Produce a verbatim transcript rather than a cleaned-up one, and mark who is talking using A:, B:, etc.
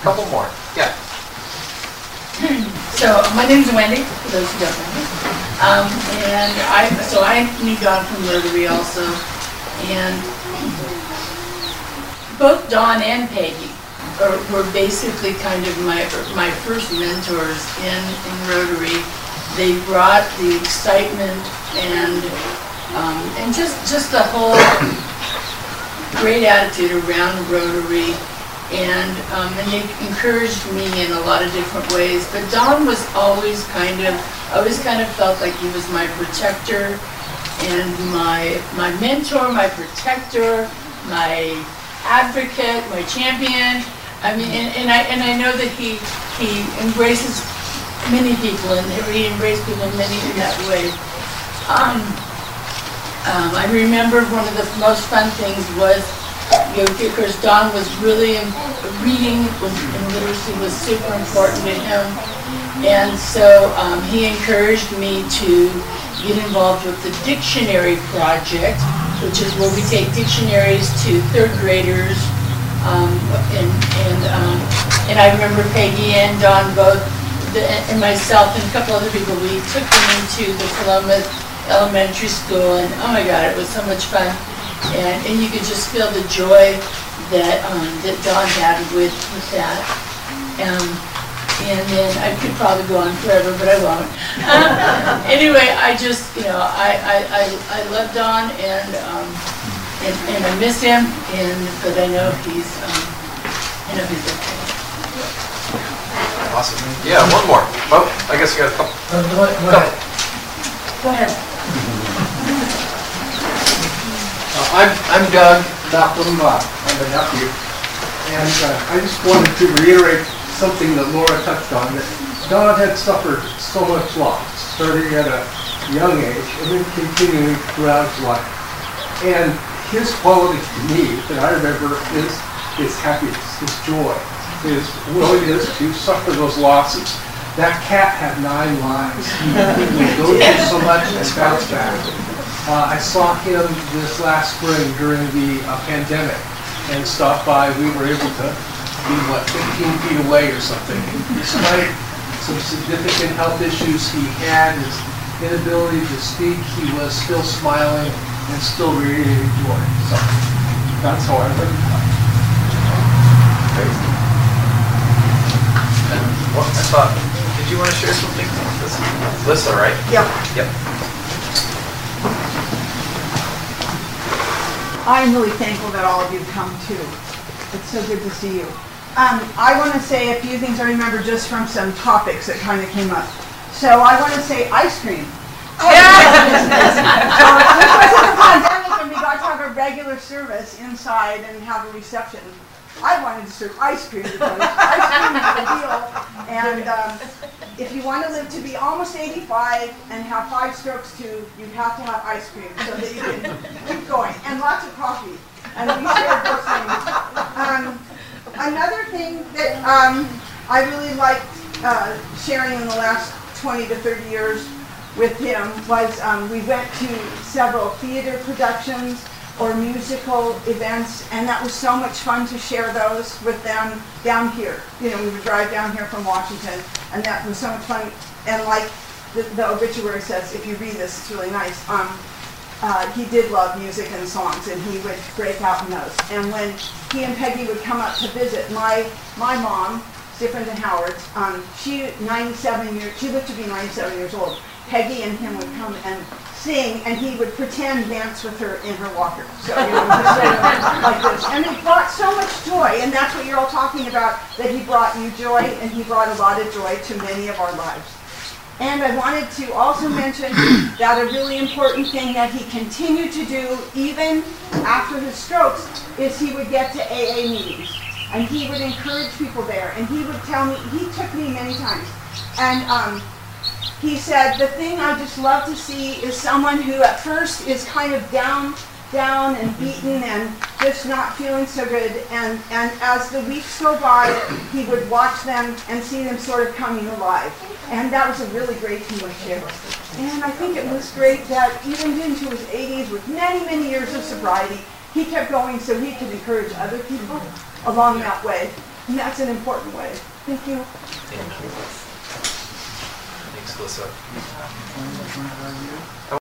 A: couple more. Yeah.
B: So my name is Wendy, for those who don't know me. Um, and I, so I knew Don from Rotary also. And both Don and Peggy are, were basically kind of my, my first mentors in, in Rotary. They brought the excitement and, um, and just, just the whole great attitude around Rotary. And, um, and they encouraged me in a lot of different ways. But Don was always kind of, I always kind of felt like he was my protector and my my mentor, my protector, my advocate, my champion. I mean, and, and I and I know that he he embraces many people, and he embraced people in many in that way. Um, um, I remember one of the most fun things was, you know, because Don was really, in, reading was, and literacy was super important to him. And so um, he encouraged me to get involved with the dictionary project, which is where we take dictionaries to third graders. Um, and and, um, and I remember Peggy and Don both, the, and myself and a couple other people, we took them into the Columbus Elementary School, and oh my God, it was so much fun. And, and you could just feel the joy that um, that Don had with, with that. Um, and then I could probably go on forever, but I won't. Um, anyway, I just, you know, I, I, I, I love Don, and, um, and and I miss him, and but I know he's um, I know he's okay.
A: Awesome. Yeah, one more. Oh, I guess you got a couple.
C: Uh, go ahead. Go ahead.
B: Go ahead.
C: Uh, I'm, I'm Doug Malcolm. Uh, I'm a nephew. And uh, I just wanted to reiterate something that Laura touched on, that Don had suffered so much loss, starting at a young age and then continuing throughout his life. And his quality to me that I remember is his happiness, his joy, his willingness to suffer those losses. That cat had nine lives. He would go through so much and bounce back. Uh, I saw him this last spring during the uh, pandemic and stopped by. We were able to be, what, fifteen feet away or something. Despite some significant health issues he had, his inability to speak, he was still smiling and still radiating joy. So that's how I learned that.
A: Well, I thought, did you want to share something? This Lissa, right?
D: Yep.
A: Yep.
D: I'm really thankful that all of you come too. It's so good to see you. Um, I want to say a few things I remember just from some topics that kind of came up. So I want to say ice cream. Yeah. uh, this was in the pandemic when we got to have a regular service inside and have a reception. I wanted to serve ice cream because ice cream is the deal. And um, if you want to live to be almost eighty-five and have five strokes too, you have to have ice cream so that you can keep going. And lots of coffee. And we shared those things. Um, another thing that um, I really liked uh, sharing in the last twenty to thirty years with him was um, we went to several theater productions or musical events, and that was so much fun to share those with them down here. You know, we would drive down here from Washington, and that was so much fun. And like the, the obituary says, if you read this, it's really nice. Um, uh, he did love music and songs, and he would break out in those. And when he and Peggy would come up to visit, my my mom, different than Howard's, um, she ninety-seven years, she lived to be ninety-seven years old. Peggy and him would come and sing, and he would pretend dance with her in her walker. So, you know, just sort of like this. And it brought so much joy, and that's what you're all talking about, that he brought you joy, and he brought a lot of joy to many of our lives. And I wanted to also mention that a really important thing that he continued to do, even after his strokes, is he would get to A A meetings. And he would encourage people there, and he would tell me, he took me many times, and um, he said, the thing I just love to see is someone who at first is kind of down, down and beaten and just not feeling so good. And, and as the weeks go by, he would watch them and see them sort of coming alive. And that was a really great thing to share. And I think it was great that even into his eighties, with many, many years of sobriety, he kept going so he could encourage other people along that way. And that's an important way. Thank you.
A: Thanks, Alyssa.